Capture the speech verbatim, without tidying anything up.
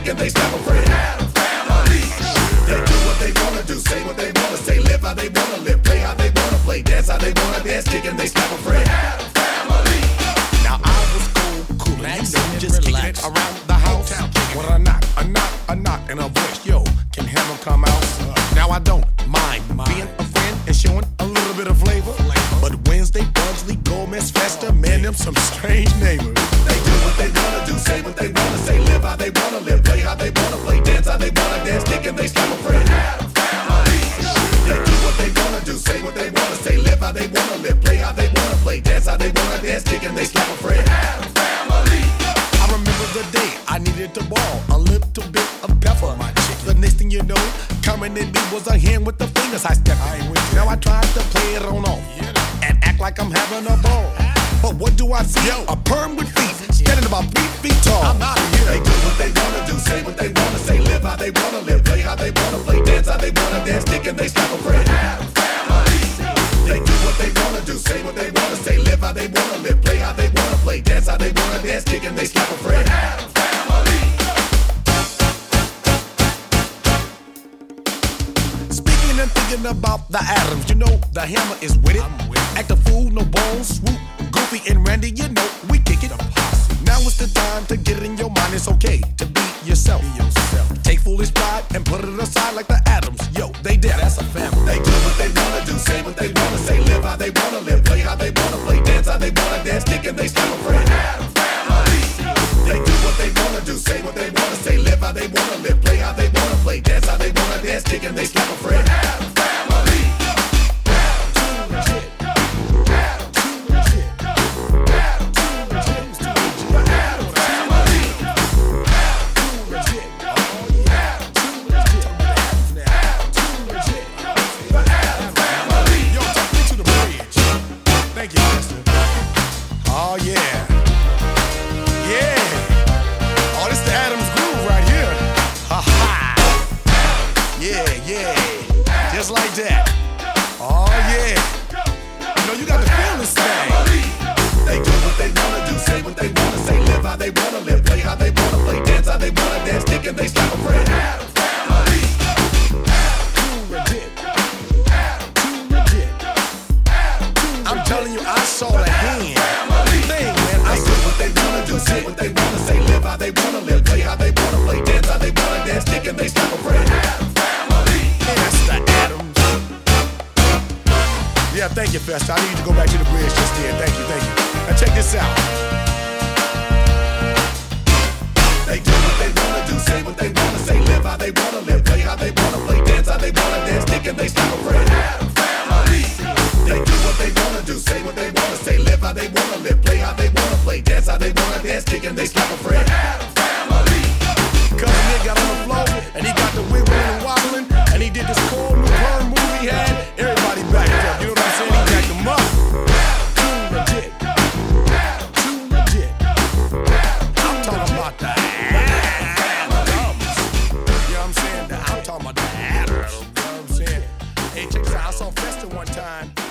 and they slap a friend. Family. They do what they wanna do, say what they wanna say, live how they wanna live, play how they wanna play, dance how they wanna dance, kick and they slap a friend. Family. Now I was cool, cool, and you know, just kicking it around the house. When I knock, a knock, a knock, and a voice, yo, can heaven come out? Now I don't mind being a friend and showing a little bit of flavor. But Wednesday, Bugsley, Gomez, Festa, man, them some strange neighbors. They do what they wanna do, say what they wanna say, live how they wanna live, play how they wanna play, dance how they wanna dance, kick and they slap a friend. Family. They do what they wanna do, say what they wanna say, live how they wanna live, play how they wanna play, dance how they wanna dance, kick and they slap a friend. Family. I remember the day I needed to ball a little bit of pepper. The next thing you know, coming in me was a hand with the fingers I stepped in. Now I tried to play it on off and act like I'm having a ball. But what do I see? A perm with feet, standing about three feet tall. I'm out of here. They do what they wanna do, say what they wanna say, live how they wanna live, play how they wanna play, dance how they wanna dance, kick and they slap a friend. Family. They do what they wanna do, say what they wanna say, live how they wanna live, play how they wanna play, dance how they wanna dance, kick and they slap a friend. Family. Speaking and thinking about the Adams, you know the hammer is with it. Act a fool, no bones, swoop, Goofy and Randy, you know we kick it. Now it's the time to get it in your mind. It's okay to be yourself. Be yourself. Take foolish pride and put it aside like the Adams. Yo, they did. That's a family. They do what they wanna do, say what they wanna say, live how they wanna live, play how they wanna play, dance how they wanna dance, kick and they slap a friend. Family. They do what they wanna do, say what they wanna say, live how they wanna live, play how they wanna play, dance how they wanna dance, kick and they slap a friend. Family. Oh yeah, yeah. Oh, this the Adams groove right here. Ha ha. Yeah, yeah. Just like that. Oh yeah. You know you got to feel this thing. They do what they wanna do, say what they wanna say, live how they wanna live, play how they wanna play, dance how they wanna dance, kick and they slap a friend. Family. I'm telling you, I saw the hand. Thing, man. I They do what they wanna do, say what they wanna say, live how they wanna live, play how they wanna play, dance how they wanna dance, kick and they slap a friend. Family. That's the Adams. Yeah, thank you, Festa. I need you to go back to the bridge just then. Thank you, thank you. Now check this out. They do what they wanna do, say what they wanna say, live how they wanna live, play how they wanna play, dance how they wanna dance, kick and they slap a friend. Family. They do what they wanna do, say what they wanna say, live how they wanna live, play how they wanna play, dance how they wanna dance, kick and they slap a friend. Family. Cause the nigga got on the floor and he got the wiggling and wobbling and he did this cool new perm move he had. Everybody backed up, you know what I'm saying? He jacked them up. Too legit. Too legit. I'm talking about the Adams. You know what I'm saying? I'm talking about the Adams. You know what I'm saying? Hey, check this out. I saw Festa one time.